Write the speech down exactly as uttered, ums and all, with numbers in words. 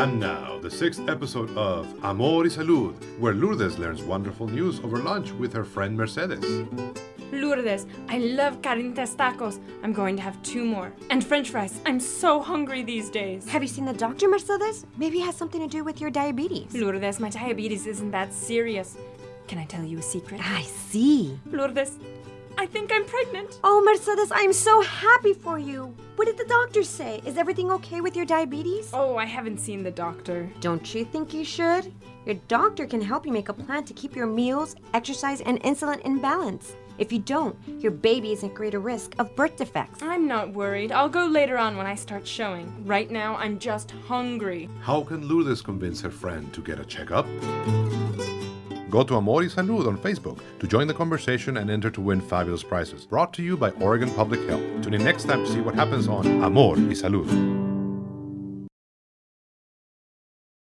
And now, the sixth episode of Amor y Salud, where Lourdes learns wonderful news over lunch with her friend Mercedes. Lourdes, I love carnitas tacos. I'm going to have two more. And french fries. I'm so hungry these days. Have you seen the doctor, Mercedes? Maybe it has something to do with your diabetes. Lourdes, my diabetes isn't that serious. Can I tell you a secret? I see. Lourdes, I think I'm pregnant. Oh, Mercedes, I'm so happy for you. What did the doctor say? Is everything okay with your diabetes? Oh, I haven't seen the doctor. Don't you think you should? Your doctor can help you make a plan to keep your meals, exercise, and insulin in balance. If you don't, your baby is at greater risk of birth defects. I'm not worried. I'll go later on when I start showing. Right now, I'm just hungry. How can Lourdes convince her friend to get a checkup? Go to Amor y Salud on Facebook to join the conversation and enter to win fabulous prizes. Brought to you by Oregon Public Health. Tune in next time to see what happens on Amor y Salud.